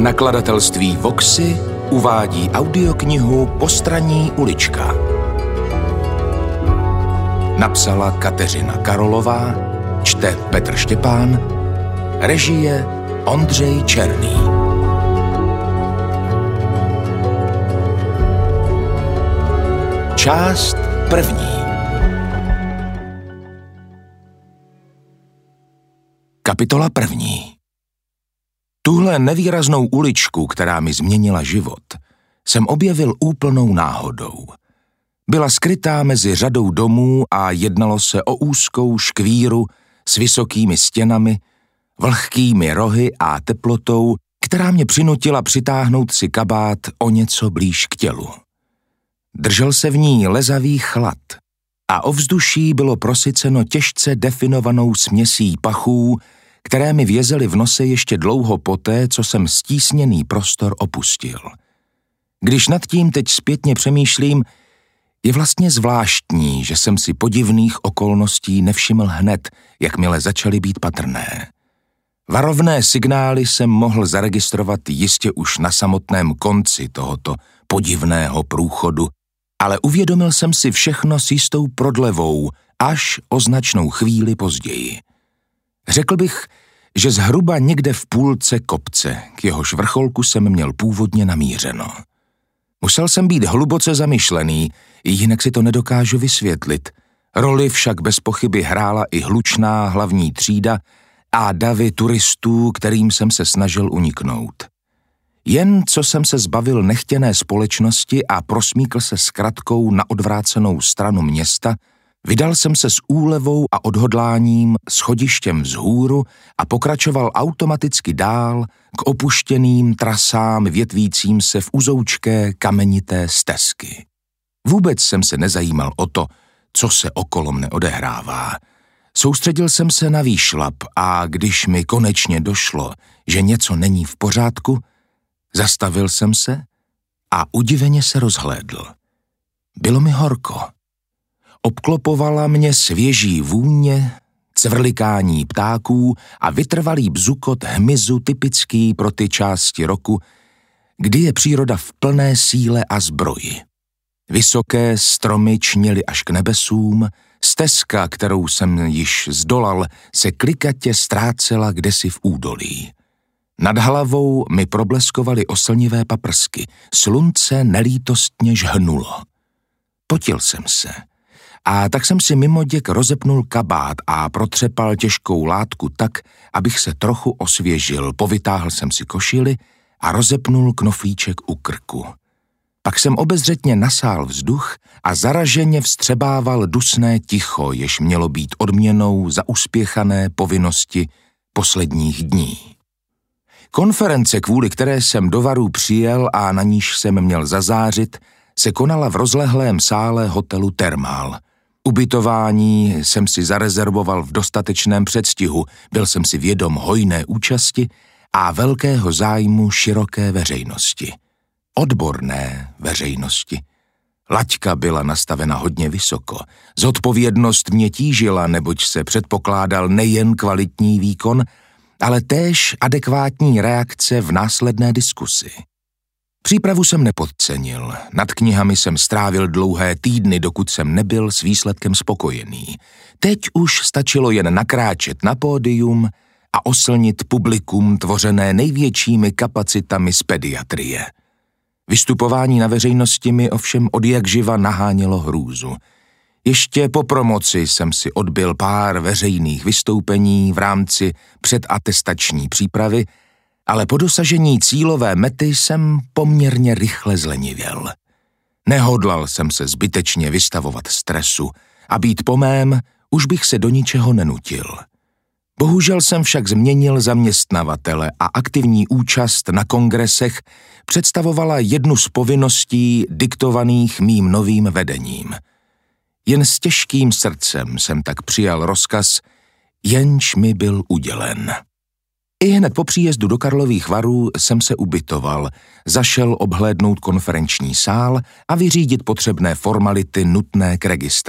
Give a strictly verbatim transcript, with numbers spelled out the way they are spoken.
Nakladatelství Voxy uvádí audioknihu Postranní ulička. Napsala Kateřina Karolová, čte Petr Štěpán, režie Ondřej Černý. Část první. Kapitola první. Tuhle nevýraznou uličku, která mi změnila život, jsem objevil úplnou náhodou. Byla skrytá mezi řadou domů a jednalo se o úzkou škvíru s vysokými stěnami, vlhkými rohy a teplotou, která mě přinutila přitáhnout si kabát o něco blíž k tělu. Držel se v ní lezavý chlad a ovzduší bylo prosyceno těžce definovanou směsí pachů, které mi vězely v nose ještě dlouho poté, co jsem stísněný prostor opustil. Když nad tím teď zpětně přemýšlím, je vlastně zvláštní, že jsem si podivných okolností nevšiml hned, jakmile začaly být patrné. Varovné signály jsem mohl zaregistrovat jistě už na samotném konci tohoto podivného průchodu, ale uvědomil jsem si všechno s jistou prodlevou až o značnou chvíli později. Řekl bych, že zhruba někde v půlce kopce, k jehož vrcholku jsem měl původně namířeno. Musel jsem být hluboce zamyšlený, jinak si to nedokážu vysvětlit. Roli však bez pochyby hrála i hlučná hlavní třída a davy turistů, kterým jsem se snažil uniknout. Jen co jsem se zbavil nechtěné společnosti a prosmíkl se zkratkou na odvrácenou stranu města, vydal jsem se s úlevou a odhodláním schodištěm vzhůru a pokračoval automaticky dál k opuštěným trasám větvícím se v uzoučké kamenité stezky. Vůbec jsem se nezajímal o to, co se okolo mne odehrává. Soustředil jsem se na výšlap a když mi konečně došlo, že něco není v pořádku, zastavil jsem se a udiveně se rozhlédl. Bylo mi horko. Obklopovala mě svěží vůně, cvrlikání ptáků a vytrvalý bzukot hmyzu typický pro ty části roku, kdy je příroda v plné síle a zbroji. Vysoké stromy čněly až k nebesům, stezka, kterou jsem již zdolal, se klikatě ztrácela kdesi v údolí. Nad hlavou mi probleskovaly oslnivé paprsky, slunce nelítostně žhnulo. Potil jsem se. A tak jsem si mimoděk rozepnul kabát a protřepal těžkou látku tak, abych se trochu osvěžil. Povytáhl jsem si košili a rozepnul knoflíček u krku. Pak jsem obezřetně nasál vzduch a zaraženě vstřebával dusné ticho, jež mělo být odměnou za uspěchané povinnosti posledních dní. Konference, kvůli které jsem do Varu přijel a na níž jsem měl zazářit, se konala v rozlehlém sále hotelu Thermal. Ubytování jsem si zarezervoval v dostatečném předstihu, byl jsem si vědom hojné účasti a velkého zájmu široké veřejnosti. Odborné veřejnosti. Laťka byla nastavena hodně vysoko. Zodpovědnost mě tížila, neboť se předpokládal nejen kvalitní výkon, ale též adekvátní reakce v následné diskusi. Přípravu jsem nepodcenil. Nad knihami jsem strávil dlouhé týdny, dokud jsem nebyl s výsledkem spokojený. Teď už stačilo jen nakráčet na pódium a oslnit publikum tvořené největšími kapacitami z pediatrie. Vystupování na veřejnosti mi ovšem odjakživa nahánělo hrůzu. Ještě po promoci jsem si odbyl pár veřejných vystoupení v rámci předatestační přípravy, ale po dosažení cílové mety jsem poměrně rychle zlenivěl. Nehodlal jsem se zbytečně vystavovat stresu a být po mém, už bych se do ničeho nenutil. Bohužel jsem však změnil zaměstnavatele a aktivní účast na kongresech představovala jednu z povinností diktovaných mým novým vedením. Jen s těžkým srdcem jsem tak přijal rozkaz, jenž mi byl udělen. I hned po příjezdu do Karlových Varů jsem se ubytoval, zašel obhlédnout konferenční sál a vyřídit potřebné formality nutné k registraci.